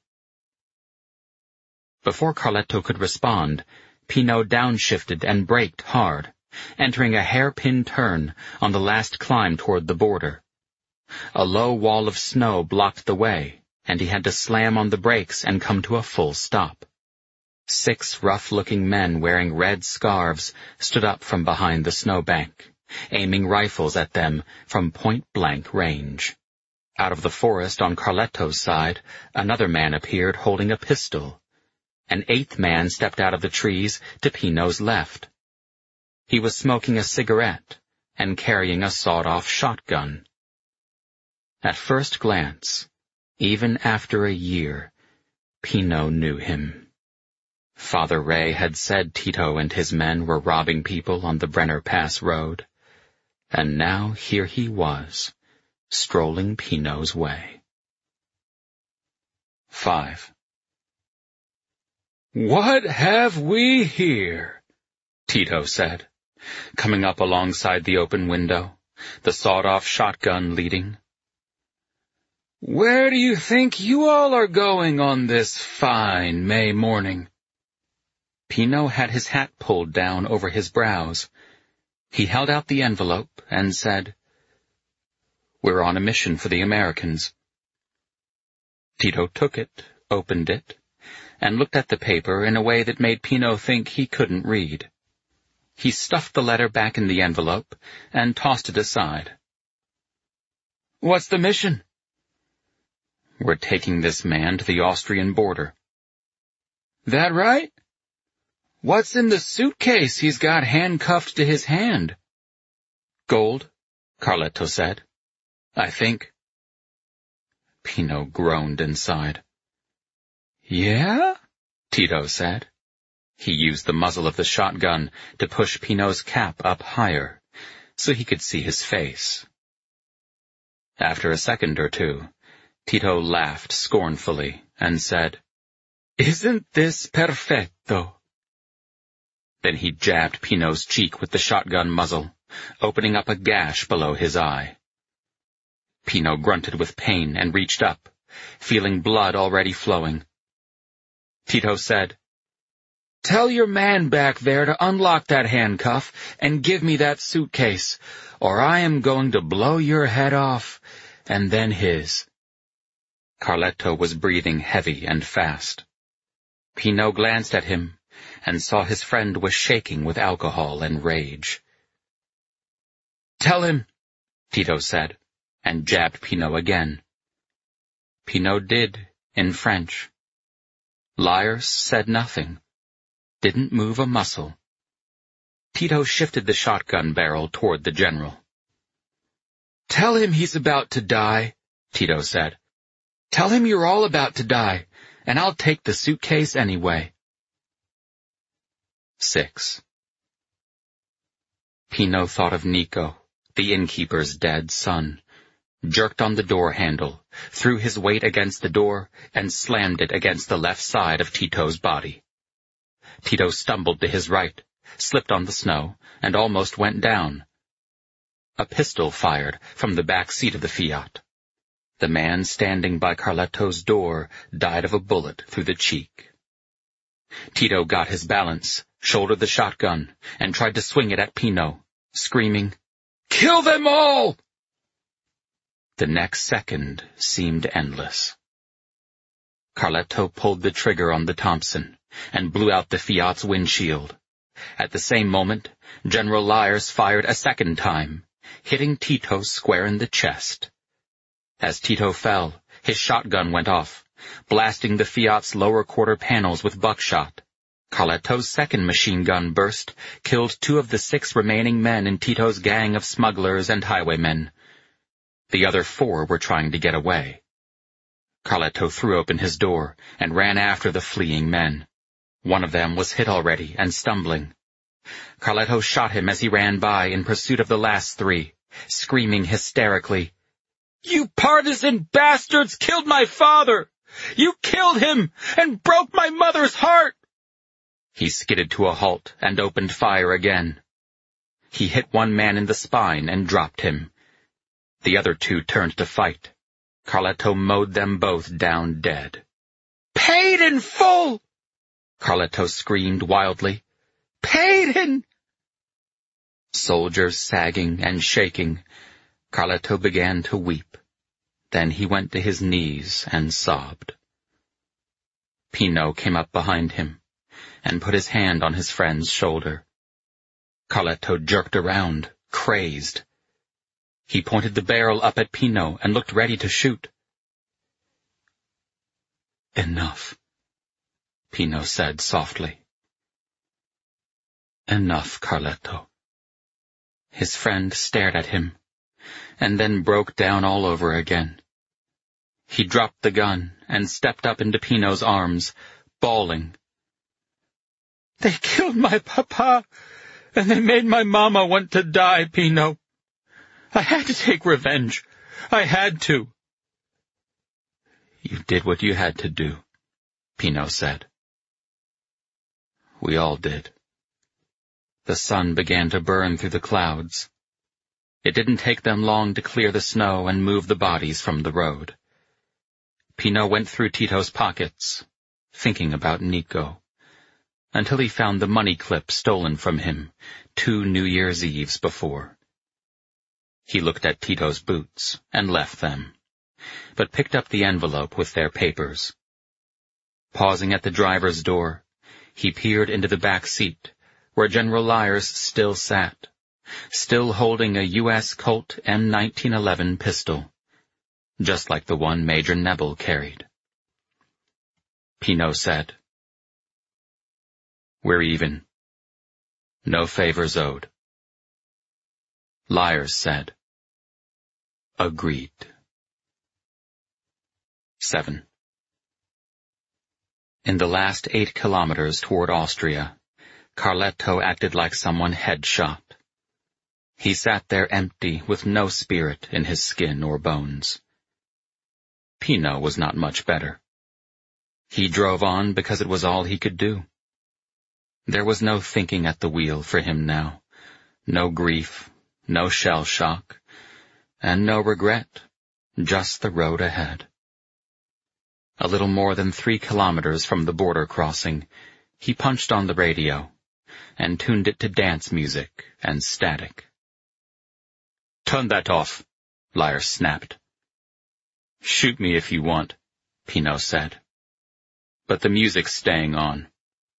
Before Carletto could respond, Pino downshifted and braked hard, entering a hairpin turn on the last climb toward the border. A low wall of snow blocked the way, and he had to slam on the brakes and come to a full stop. Six rough-looking men wearing red scarves stood up from behind the snowbank, aiming rifles at them from point-blank range. Out of the forest on Carletto's side, another man appeared holding a pistol. An eighth man stepped out of the trees to Pino's left. He was smoking a cigarette and carrying a sawed-off shotgun. At first glance, even after a year, Pino knew him. Father Ray had said Tito and his men were robbing people on the Brenner Pass road, and now here he was, strolling Pino's way. Five. "What have we here?" Tito said, coming up alongside the open window, the sawed-off shotgun leading. "Where do you think you all are going on this fine May morning?" Pino had his hat pulled down over his brows. He held out the envelope and said, "We're on a mission for the Americans." Tito took it, opened it, and looked at the paper in a way that made Pino think he couldn't read. He stuffed the letter back in the envelope and tossed it aside. "What's the mission?" "We're taking this man to the Austrian border." "That right? What's in the suitcase he's got handcuffed to his hand?" "Gold," Carletto said. "I think." Pino groaned inside. "Yeah?" Tito said. He used the muzzle of the shotgun to push Pino's cap up higher, so he could see his face. After a second or two, Tito laughed scornfully and said, "Isn't this perfetto?" Then he jabbed Pino's cheek with the shotgun muzzle, opening up a gash below his eye. Pino grunted with pain and reached up, feeling blood already flowing. Tito said, "Tell your man back there to unlock that handcuff and give me that suitcase, or I am going to blow your head off, and then his." Carletto was breathing heavy and fast. Pino glanced at him and saw his friend was shaking with alcohol and rage. "Tell him," Tito said, and jabbed Pino again. Pino did, in French. Lyers said nothing, didn't move a muscle. Tito shifted the shotgun barrel toward the general. "Tell him he's about to die," Tito said. "Tell him you're all about to die, and I'll take the suitcase anyway." Six. Pino thought of Nico, the innkeeper's dead son, jerked on the door handle, threw his weight against the door, and slammed it against the left side of Tito's body. Tito stumbled to his right, slipped on the snow, and almost went down. A pistol fired from the back seat of the Fiat. The man standing by Carletto's door died of a bullet through the cheek. Tito got his balance, shouldered the shotgun, and tried to swing it at Pino, screaming, "Kill them all!" The next second seemed endless. Carletto pulled the trigger on the Thompson and blew out the Fiat's windshield. At the same moment, General Lyers fired a second time, hitting Tito square in the chest. As Tito fell, his shotgun went off, blasting the Fiat's lower quarter panels with buckshot. Carletto's second machine gun burst killed two of the six remaining men in Tito's gang of smugglers and highwaymen. The other four were trying to get away. Carletto threw open his door and ran after the fleeing men. One of them was hit already and stumbling. Carletto shot him as he ran by in pursuit of the last three, screaming hysterically, "You partisan bastards killed my father! You killed him and broke my mother's heart!" He skidded to a halt and opened fire again. He hit one man in the spine and dropped him. The other two turned to fight. Carletto mowed them both down dead. "Paid in full!" Carletto screamed wildly. "Paid in!" Soldiers sagging and shaking, Carletto began to weep. Then he went to his knees and sobbed. Pino came up behind him and put his hand on his friend's shoulder. Carletto jerked around, crazed. He pointed the barrel up at Pino and looked ready to shoot. "Enough," Pino said softly. "Enough, Carletto." His friend stared at him, and then broke down all over again. He dropped the gun and stepped up into Pino's arms, bawling. "They killed my papa, and they made my mama want to die, Pino. I had to take revenge. I had to." "You did what you had to do," Pino said. "We all did." The sun began to burn through the clouds. It didn't take them long to clear the snow and move the bodies from the road. Pino went through Tito's pockets, thinking about Nico, until he found the money clip stolen from him two New Year's Eves before. He looked at Tito's boots and left them, but picked up the envelope with their papers. Pausing at the driver's door, he peered into the back seat, where General Lyers still sat, still holding a U S Colt M nineteen eleven pistol, just like the one Major Nebel carried. Pino said, "We're even. No favors owed." Lyers said, "Agreed." Seven. In the last eight kilometers toward Austria, Carletto acted like someone head-shot. He sat there empty, with no spirit in his skin or bones. Pino was not much better. He drove on because it was all he could do. There was no thinking at the wheel for him now, no grief, no shell shock, and no regret, just the road ahead. A little more than three kilometers from the border crossing, he punched on the radio and tuned it to dance music and static. "Turn that off," Lyers snapped. "Shoot me if you want," Pino said. "But the music's staying on."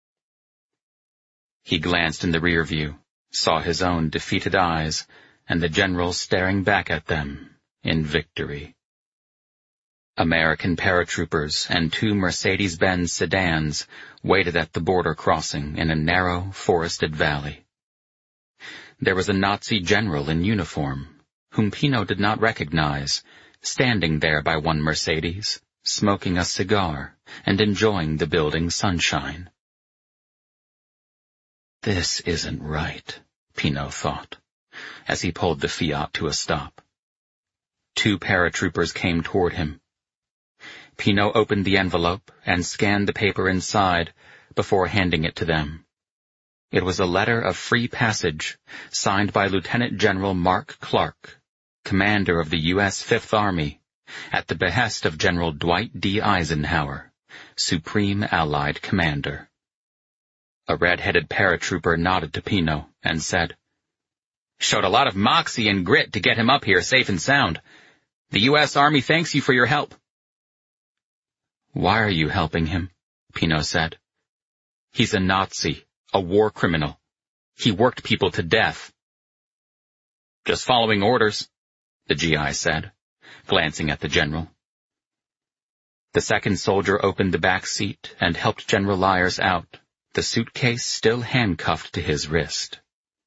He glanced in the rear view, saw his own defeated eyes, and the general staring back at them in victory. American paratroopers and two Mercedes-Benz sedans waited at the border crossing in a narrow, forested valley. There was a Nazi general in uniform, whom Pino did not recognize, standing there by one Mercedes, smoking a cigar and enjoying the building's sunshine. "This isn't right," Pino thought, as he pulled the Fiat to a stop. Two paratroopers came toward him. Pino opened the envelope and scanned the paper inside before handing it to them. It was a letter of free passage signed by Lieutenant General Mark Clark, commander of the U S Fifth Army, at the behest of General Dwight D. Eisenhower, Supreme Allied Commander. A red-headed paratrooper nodded to Pino and said, "Showed a lot of moxie and grit to get him up here safe and sound. The U S Army thanks you for your help. Why are you helping him? Pino said. He's a Nazi, a war criminal. He worked people to death. Just following orders, the G I said, glancing at the general. The second soldier opened the back seat and helped General Lyers out, the suitcase still handcuffed to his wrist.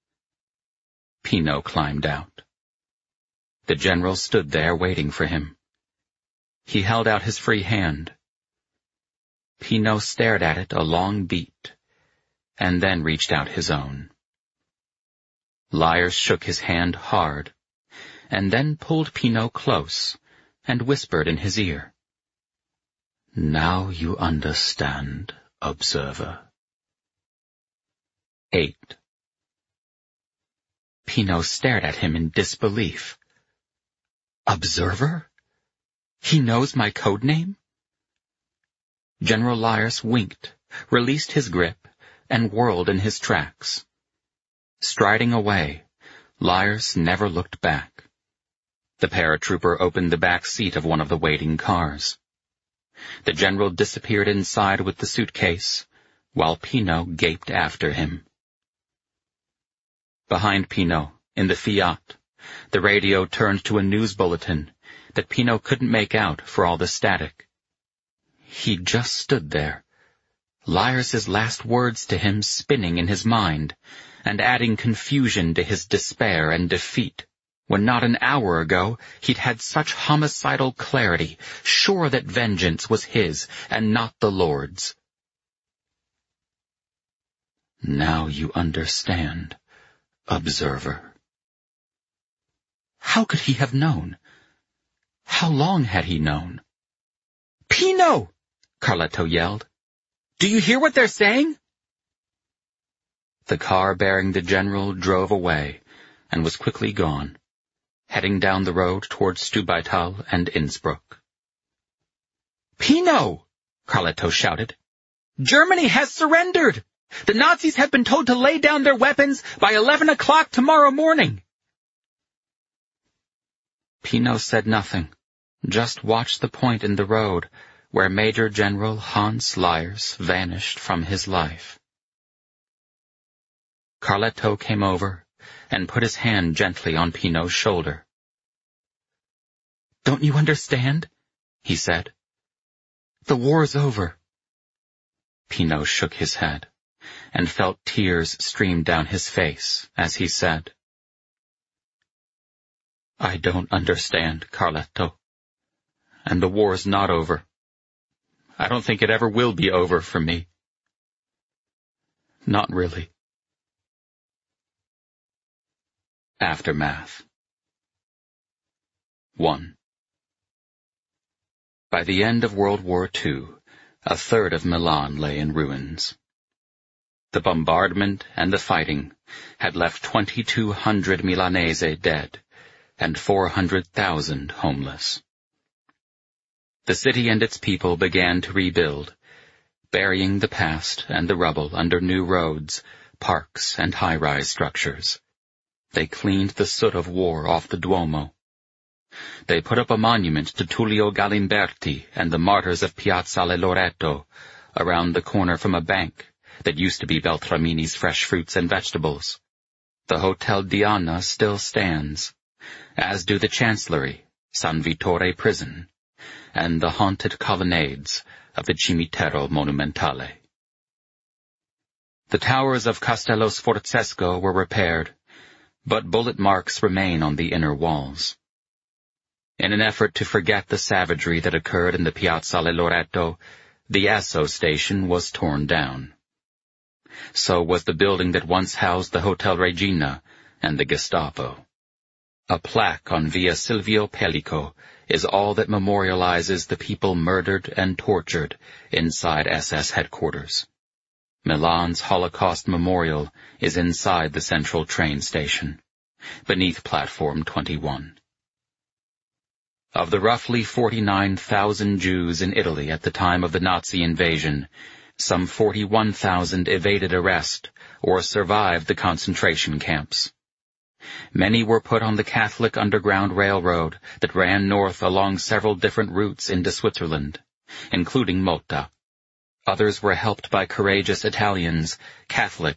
Pino climbed out. The general stood there waiting for him. He held out his free hand. Pino stared at it a long beat, and then reached out his own. Lyers shook his hand hard, and then pulled Pino close and whispered in his ear. Now you understand, observer. Eight. Pino stared at him in disbelief. Observer? He knows my code name? General Lyers winked, released his grip, and whirled in his tracks. Striding away, Lyers never looked back. The paratrooper opened the back seat of one of the waiting cars. The general disappeared inside with the suitcase, while Pino gaped after him. Behind Pino, in the Fiat, the radio turned to a news bulletin that Pino couldn't make out for all the static. He just stood there, Lyers' last words to him spinning in his mind, and adding confusion to his despair and defeat, when not an hour ago he'd had such homicidal clarity, sure that vengeance was his and not the Lord's. Now you understand, observer. How could he have known? How long had he known? Pino! Carletto yelled. Do you hear what they're saying? The car bearing the general drove away and was quickly gone, heading down the road towards Stubaital and Innsbruck. Pino! Carletto shouted. Germany has surrendered! The Nazis have been told to lay down their weapons by eleven o'clock tomorrow morning. Pino said nothing, just watched the point in the road where Major General Hans Lyers vanished from his life. Carletto came over and put his hand gently on Pino's shoulder. Don't you understand? He said. The war's over. Pino shook his head and felt tears stream down his face as he said, I don't understand, Carletto. And the war's not over. I don't think it ever will be over for me. Not really. Aftermath. One. By the end of World War Two, a third of Milan lay in ruins. The bombardment and the fighting had left twenty-two hundred Milanese dead and four hundred thousand homeless. The city and its people began to rebuild, burying the past and the rubble under new roads, parks, and high-rise structures. They cleaned the soot of war off the Duomo. They put up a monument to Tullio Galimberti and the martyrs of Piazzale Loreto around the corner from a bank that used to be Beltramini's Fresh Fruits and Vegetables. The Hotel Diana still stands, as do the Chancellery, San Vittore Prison, and the haunted colonnades of the Cimitero Monumentale. The towers of Castello Sforzesco were repaired, but bullet marks remain on the inner walls. In an effort to forget the savagery that occurred in the Piazzale Loreto, the Esso station was torn down. So was the building that once housed the Hotel Regina and the Gestapo. A plaque on Via Silvio Pellico is all that memorializes the people murdered and tortured inside S S headquarters. Milan's Holocaust Memorial is inside the central train station, beneath platform twenty-one. Of the roughly forty-nine thousand Jews in Italy at the time of the Nazi invasion, some forty-one thousand evaded arrest or survived the concentration camps. Many were put on the Catholic Underground Railroad that ran north along several different routes into Switzerland, including Malta. Others were helped by courageous Italians, Catholics,